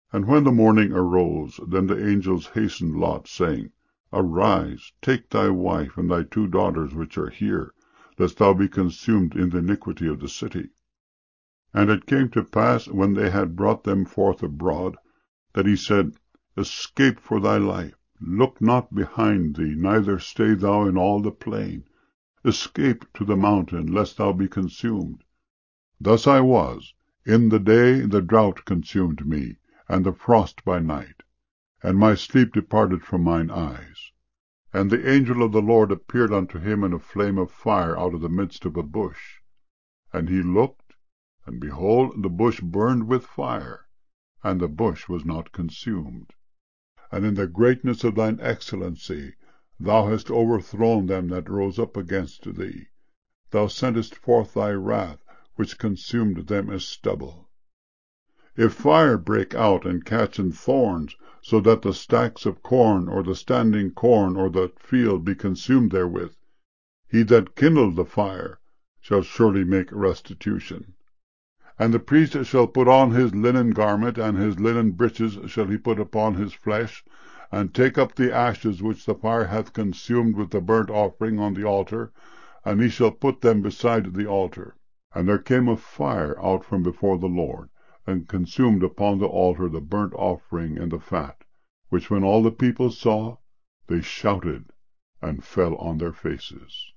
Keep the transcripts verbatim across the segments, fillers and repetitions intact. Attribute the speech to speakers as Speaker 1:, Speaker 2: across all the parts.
Speaker 1: And when the morning arose, then the angels hastened Lot, saying, Arise, take thy wife and thy two daughters which are here, lest thou be consumed in the iniquity of the city. And it came to pass, when they had brought them forth abroad, that he said, Escape for thy life, look not behind thee, neither stay thou in all the plain. Escape to the mountain, lest thou be consumed. Thus I was. In the day the drought consumed me, and the frost by night, and my sleep departed from mine eyes. And the angel of the Lord appeared unto him in a flame of fire out of the midst of a bush. And he looked, and behold, the bush burned with fire, and the bush was not consumed. And in the greatness of thine excellency thou hast overthrown them that rose up against thee. Thou sentest forth thy wrath, which consumed them as stubble. If fire break out and catch in thorns, so that the stacks of corn, or the standing corn, or the field be consumed therewith, he that kindled the fire shall surely make restitution. And the priest shall put on his linen garment, and his linen breeches shall he put upon his flesh, and take up the ashes which the fire hath consumed with the burnt offering on the altar, and he shall put them beside the altar. And there came a fire out from before the Lord, and consumed upon the altar the burnt offering and the fat, which when all the people saw, they shouted, and fell on their faces.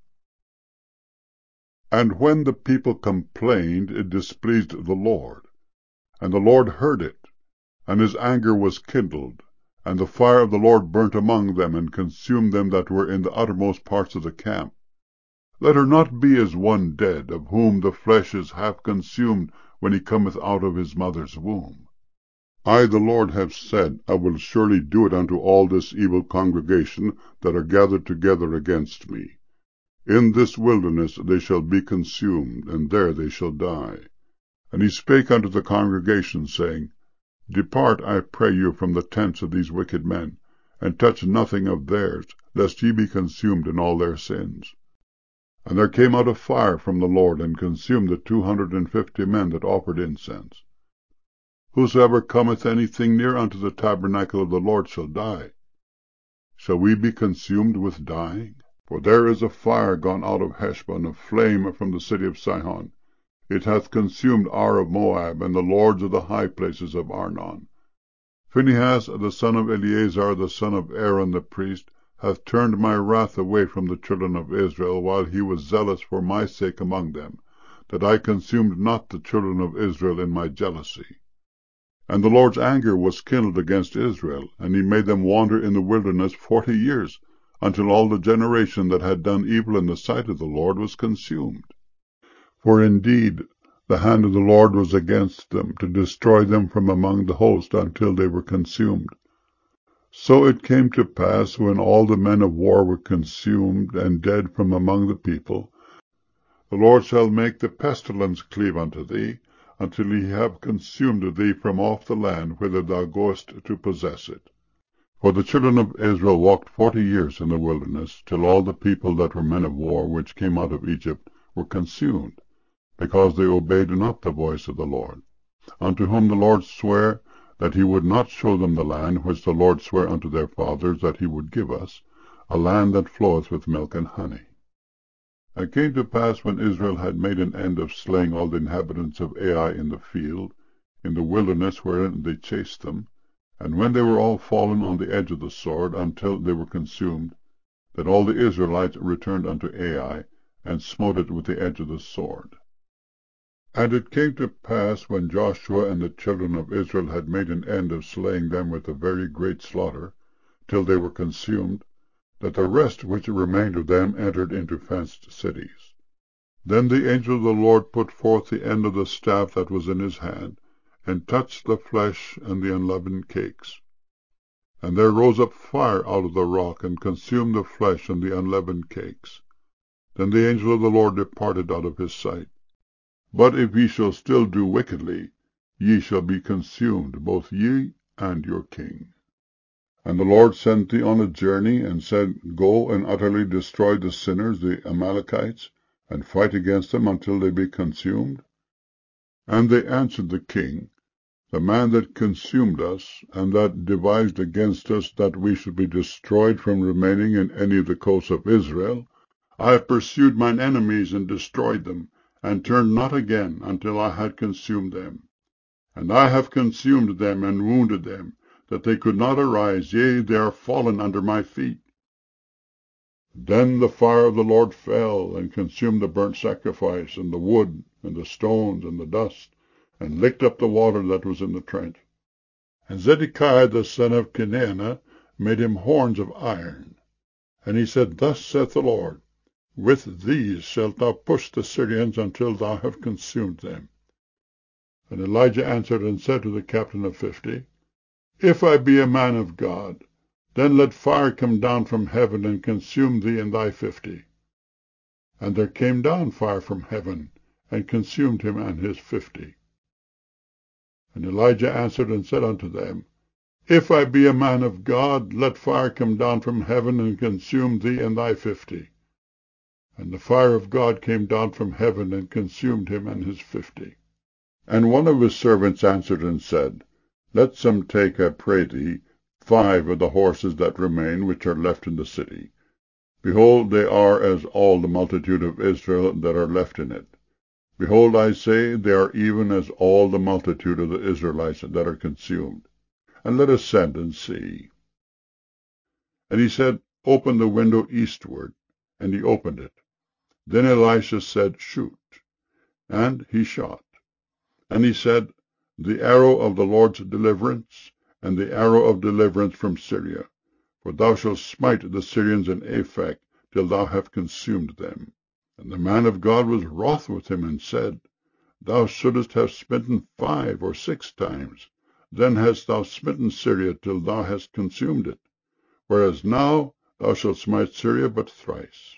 Speaker 1: And when the people complained, it displeased the Lord. And the Lord heard it, and his anger was kindled, and the fire of the Lord burnt among them, and consumed them that were in the uttermost parts of the camp. Let her not be as one dead, of whom the flesh is half consumed when he cometh out of his mother's womb. I, the Lord, have said, I will surely do it unto all this evil congregation that are gathered together against me. In this wilderness they shall be consumed, and there they shall die. And he spake unto the congregation, saying, Depart, I pray you, from the tents of these wicked men, and touch nothing of theirs, lest ye be consumed in all their sins. And there came out a fire from the Lord, and consumed the two hundred and fifty men that offered incense. Whosoever cometh anything near unto the tabernacle of the Lord shall die. Shall we be consumed with dying? For there is a fire gone out of Heshbon, a flame from the city of Sihon. It hath consumed Ar of Moab, and the lords of the high places of Arnon. Phinehas, the son of Eleazar, the son of Aaron the priest, hath turned my wrath away from the children of Israel, while he was zealous for my sake among them, that I consumed not the children of Israel in my jealousy. And the Lord's anger was kindled against Israel, and he made them wander in the wilderness forty years, until all the generation that had done evil in the sight of the Lord was consumed. For indeed the hand of the Lord was against them, to destroy them from among the host, until they were consumed. So it came to pass, when all the men of war were consumed and dead from among the people, the Lord shall make the pestilence cleave unto thee, until he have consumed thee from off the land whither thou goest to possess it. For the children of Israel walked forty years in the wilderness, till all the people that were men of war, which came out of Egypt, were consumed, because they obeyed not the voice of the Lord, unto whom the Lord sware that he would not show them the land which the Lord sware unto their fathers that he would give us, a land that floweth with milk and honey. It came to pass, when Israel had made an end of slaying all the inhabitants of Ai in the field, in the wilderness wherein they chased them, and when they were all fallen on the edge of the sword, until they were consumed, that all the Israelites returned unto Ai, and smote it with the edge of the sword. And it came to pass, when Joshua and the children of Israel had made an end of slaying them with a very great slaughter, till they were consumed, that the rest which remained of them entered into fenced cities. Then the angel of the Lord put forth the end of the staff that was in his hand, and touched the flesh and the unleavened cakes. And there rose up fire out of the rock, and consumed the flesh and the unleavened cakes. Then the angel of the Lord departed out of his sight. But if ye shall still do wickedly, ye shall be consumed, both ye and your king. And the Lord sent thee on a journey, and said, Go and utterly destroy the sinners, the Amalekites, and fight against them until they be consumed. And they answered the king, the man that consumed us, and that devised against us that we should be destroyed from remaining in any of the coasts of Israel, I have pursued mine enemies and destroyed them, and turned not again until I had consumed them. And I have consumed them and wounded them, that they could not arise, yea, they are fallen under my feet. Then the fire of the Lord fell, and consumed the burnt sacrifice, and the wood, and the stones, and the dust, and licked up the water that was in the trench. And Zedekiah the son of Kenaanah made him horns of iron. And he said, Thus saith the Lord, With these shalt thou push the Syrians until thou have consumed them. And Elijah answered and said to the captain of fifty, If I be a man of God, then let fire come down from heaven and consume thee and thy fifty. And there came down fire from heaven, and consumed him and his fifty. And Elijah answered and said unto them, If I be a man of God, let fire come down from heaven and consume thee and thy fifty. And the fire of God came down from heaven and consumed him and his fifty. And one of his servants answered and said, Let some take, I pray thee, five of the horses that remain, which are left in the city. Behold, they are as all the multitude of Israel that are left in it. Behold, I say, they are even as all the multitude of the Israelites that are consumed. And let us send and see. And he said, Open the window eastward. And he opened it. Then Elisha said, Shoot. And he shot. And he said, The arrow of the Lord's deliverance, and the arrow of deliverance from Syria. For thou shalt smite the Syrians in Aphek, till thou have consumed them. And the man of God was wroth with him, and said, Thou shouldest have smitten five or six times. Then hast thou smitten Syria till thou hast consumed it. Whereas now thou shalt smite Syria but thrice.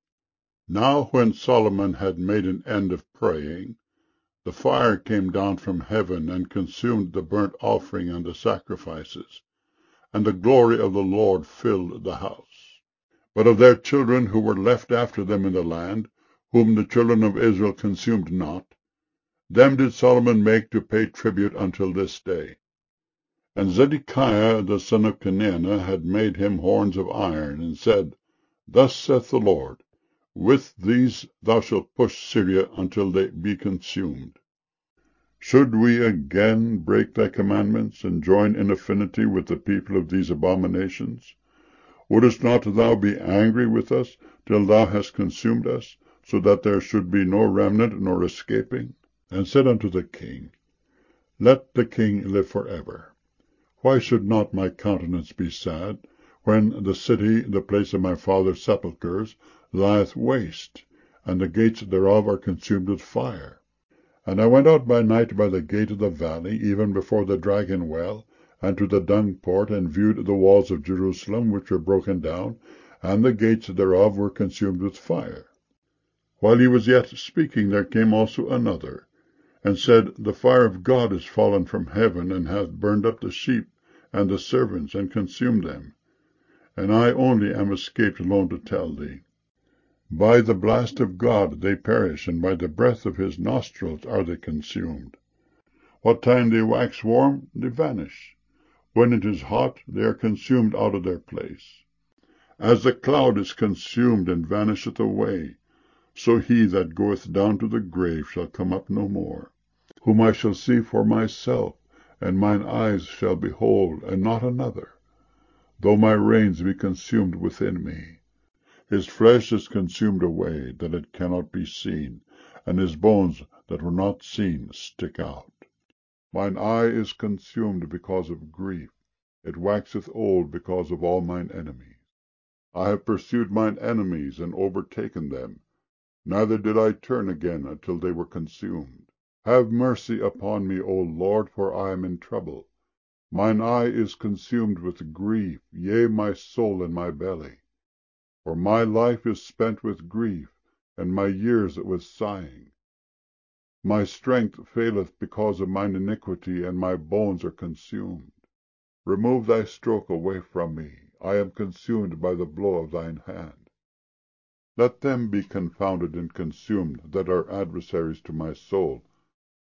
Speaker 1: Now when Solomon had made an end of praying, the fire came down from heaven, and consumed the burnt offering and the sacrifices, and the glory of the Lord filled the house. But of their children who were left after them in the land, whom the children of Israel consumed not, them did Solomon make to pay tribute until this day. And Zedekiah the son of Kenaanah had made him horns of iron, and said, Thus saith the Lord, With these thou shalt push Syria until they be consumed. Should we again break thy commandments, and join in affinity with the people of these abominations? Wouldest not thou be angry with us till thou hast consumed us, so that there should be no remnant nor escaping? And said unto the king, Let the king live for ever. Why should not my countenance be sad, when the city, the place of my father's sepulchres, lieth waste, and the gates thereof are consumed with fire? And I went out by night by the gate of the valley, even before the dragon well, and to the dung port, and viewed the walls of Jerusalem, which were broken down, and the gates thereof were consumed with fire. While he was yet speaking, there came also another, and said, The fire of God is fallen from heaven, and hath burned up the sheep and the servants, and consumed them. And I only am escaped alone to tell thee. By the blast of God they perish, and by the breath of his nostrils are they consumed. What time they wax warm, they vanish. When it is hot, they are consumed out of their place. As the cloud is consumed and vanisheth away, so he that goeth down to the grave shall come up no more, whom I shall see for myself, and mine eyes shall behold, and not another, though my reins be consumed within me. His flesh is consumed away, that it cannot be seen, and his bones that were not seen stick out. Mine eye is consumed because of grief, it waxeth old because of all mine enemies. I have pursued mine enemies, and overtaken them, neither did I turn again until they were consumed. Have mercy upon me, O Lord, for I am in trouble. Mine eye is consumed with grief, yea, my soul in my belly. For my life is spent with grief, and my years with sighing. My strength faileth because of mine iniquity, and my bones are consumed. Remove thy stroke away from me. I am consumed by the blow of thine hand. Let them be confounded and consumed that are adversaries to my soul.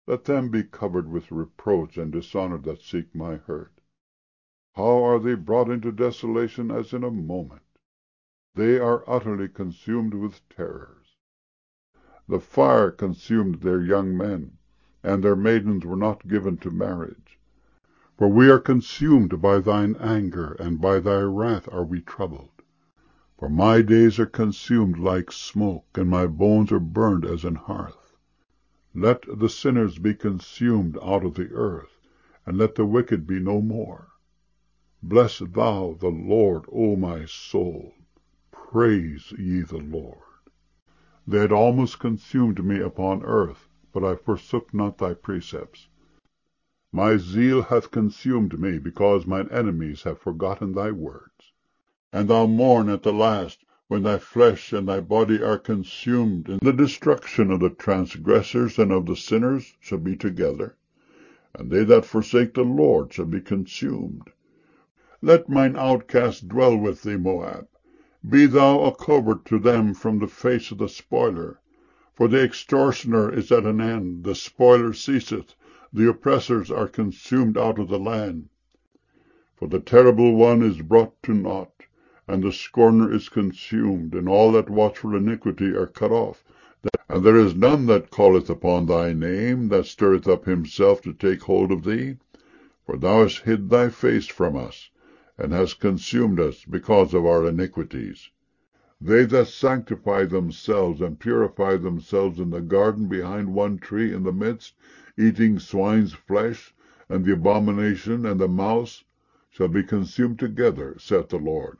Speaker 1: Let them be covered with reproach and dishonor that seek my hurt. How are they brought into desolation as in a moment? They are utterly consumed with terrors. The fire consumed their young men, and their maidens were not given to marriage. For we are consumed by thine anger, and by thy wrath are we troubled. For my days are consumed like smoke, and my bones are burned as an hearth. Let the sinners be consumed out of the earth, and let the wicked be no more. Bless thou the Lord, O my soul. Praise ye the Lord. They had almost consumed me upon earth, but I forsook not thy precepts. My zeal hath consumed me, because mine enemies have forgotten thy words. And thou mourn at the last, when thy flesh and thy body are consumed, and the destruction of the transgressors and of the sinners shall be together, and they that forsake the Lord shall be consumed. Let mine outcast dwell with thee, Moab. Be thou a covert to them from the face of the spoiler. For the extortioner is at an end, the spoiler ceaseth, the oppressors are consumed out of the land. For the terrible one is brought to naught, and the scorner is consumed, and all that watch for iniquity are cut off. And there is none that calleth upon thy name, that stirreth up himself to take hold of thee. For thou hast hid thy face from us, and hast consumed us because of our iniquities. They that sanctify themselves and purify themselves in the garden behind one tree in the midst, eating swine's flesh, and the abomination, and the mouse, shall be consumed together, saith the Lord.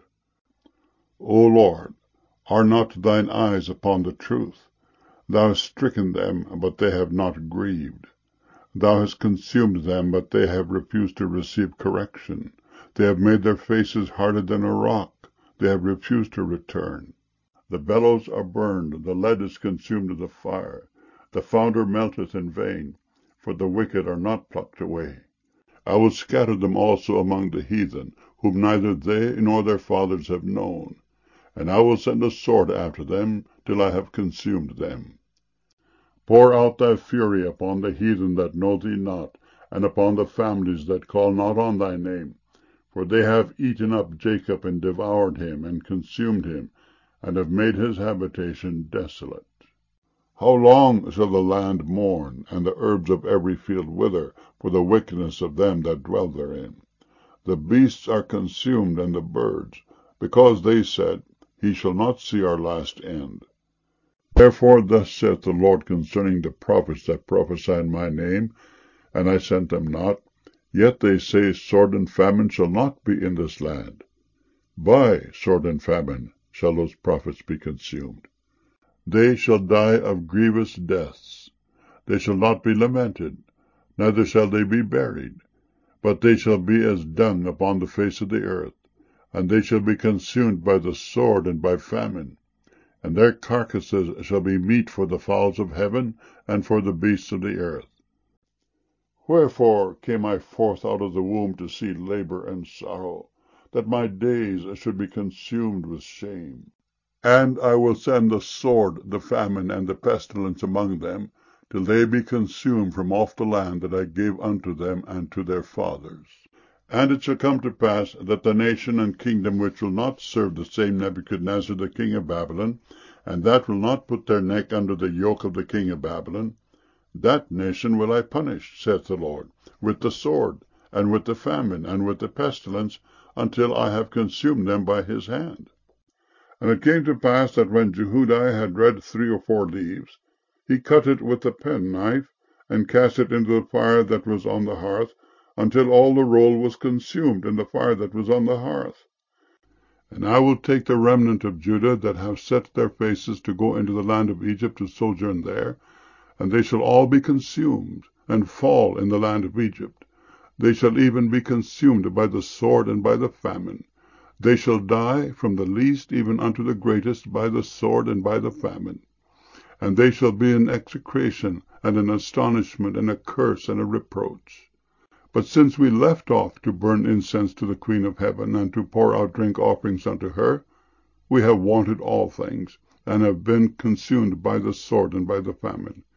Speaker 1: O Lord, are not thine eyes upon the truth? Thou hast stricken them, but they have not grieved. Thou hast consumed them, but they have refused to receive correction. They have made their faces harder than a rock. They have refused to return. The bellows are burned, the lead is consumed of the fire. The founder melteth in vain, for the wicked are not plucked away. I will scatter them also among the heathen, whom neither they nor their fathers have known. And I will send a sword after them, till I have consumed them. Pour out thy fury upon the heathen that know thee not, and upon the families that call not on thy name. For they have eaten up Jacob, and devoured him, and consumed him, and have made his habitation desolate. How long shall the land mourn, and the herbs of every field wither, for the wickedness of them that dwell therein? The beasts are consumed, and the birds, because they said, He shall not see our last end. Therefore thus saith the Lord concerning the prophets that prophesy in my name, and I sent them not, yet they say, Sword and famine shall not be in this land. By sword and famine shall those prophets be consumed. They shall die of grievous deaths. They shall not be lamented, neither shall they be buried, but they shall be as dung upon the face of the earth, and they shall be consumed by the sword and by famine, and their carcasses shall be meat for the fowls of heaven and for the beasts of the earth. Wherefore came I forth out of the womb to see labor and sorrow, that my days should be consumed with shame? And I will send the sword, the famine, and the pestilence among them, till they be consumed from off the land that I gave unto them and to their fathers. And it shall come to pass that the nation and kingdom which will not serve the same Nebuchadnezzar the king of Babylon, and that will not put their neck under the yoke of the king of Babylon, that nation will I punish, saith the Lord, with the sword, and with the famine, and with the pestilence, until I have consumed them by his hand. And it came to pass that when Jehudi had read three or four leaves, he cut it with the penknife, and cast it into the fire that was on the hearth, until all the roll was consumed in the fire that was on the hearth. And I will take the remnant of Judah that have set their faces to go into the land of Egypt to sojourn there, and they shall all be consumed, and fall in the land of Egypt. They shall even be consumed by the sword and by the famine. They shall die, from the least even unto the greatest, by the sword and by the famine. And they shall be an execration, and an astonishment, and a curse, and a reproach. But since we left off to burn incense to the Queen of Heaven, and to pour out drink offerings unto her, we have wanted all things, and have been consumed by the sword and by the famine.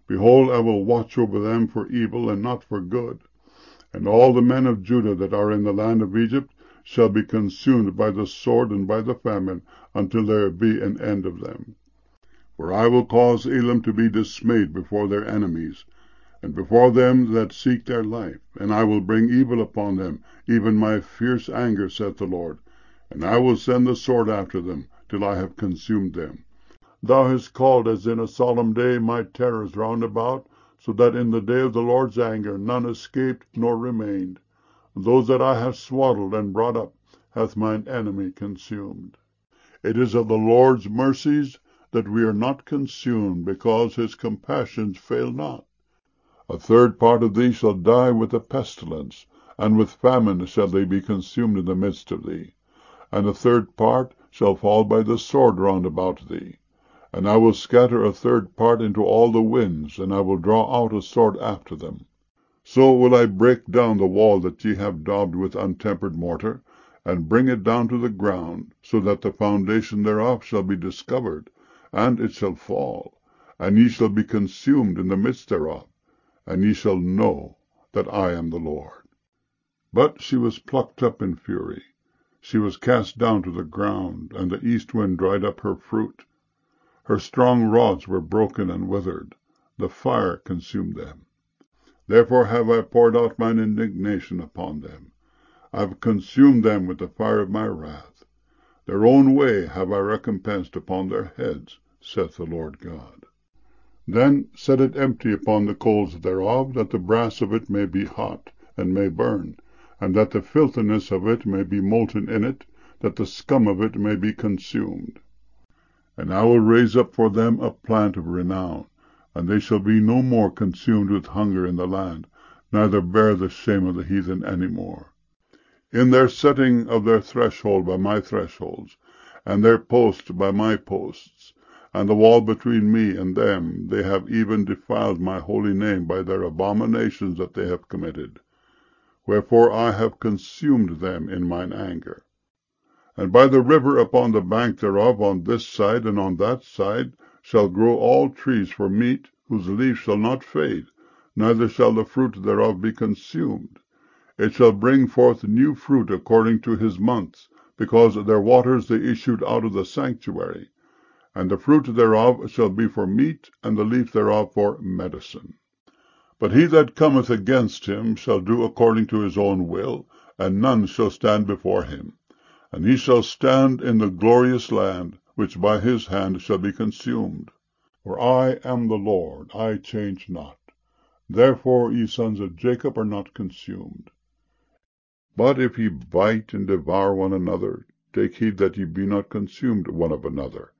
Speaker 1: Behold, I will watch over them for evil and not for good. And all the men of Judah that are in the land of Egypt shall be consumed by the sword and by the famine, until there be an end of them. For I will cause Elam to be dismayed before their enemies, and before them that seek their life. And I will bring evil upon them, even my fierce anger, saith the Lord. And I will send the sword after them, till I have consumed them. Thou hast called as in a solemn day my terrors round about, so that in the day of the Lord's anger none escaped nor remained. Those that I have swaddled and brought up hath mine enemy consumed. It is of the Lord's mercies that we are not consumed, because his compassions fail not. A third part of thee shall die with a pestilence, and with famine shall they be consumed in the midst of thee. And a third part shall fall by the sword round about thee. And I will scatter a third part into all the winds, and I will draw out a sword after them. So will I break down the wall that ye have daubed with untempered mortar, and bring it down to the ground, so that the foundation thereof shall be discovered, and it shall fall, and ye shall be consumed in the midst thereof, and ye shall know that I am the Lord. But she was plucked up in fury. She was cast down to the ground, and the east wind dried up her fruit. Her strong rods were broken and withered. The fire consumed them. Therefore have I poured out mine indignation upon them. I have consumed them with the fire of my wrath. Their own way have I recompensed upon their heads, saith the Lord God. Then set it empty upon the coals thereof, that the brass of it may be hot, and may burn, and that the filthiness of it may be molten in it, that the scum of it may be consumed. And I will raise up for them a plant of renown, and they shall be no more consumed with hunger in the land, neither bear the shame of the heathen any more. In their setting of their threshold by my thresholds, and their post by my posts, and the wall between me and them, they have even defiled my holy name by their abominations that they have committed. Wherefore I have consumed them in mine anger. And by the river upon the bank thereof, on this side and on that side, shall grow all trees for meat, whose leaf shall not fade, neither shall the fruit thereof be consumed. It shall bring forth new fruit according to his months, because their waters they issued out of the sanctuary. And the fruit thereof shall be for meat, and the leaf thereof for medicine. But he that cometh against him shall do according to his own will, and none shall stand before him. And he shall stand in the glorious land, which by his hand shall be consumed. For I am the Lord, I change not. Therefore ye sons of Jacob are not consumed. But if ye bite and devour one another, take heed that ye be not consumed one of another.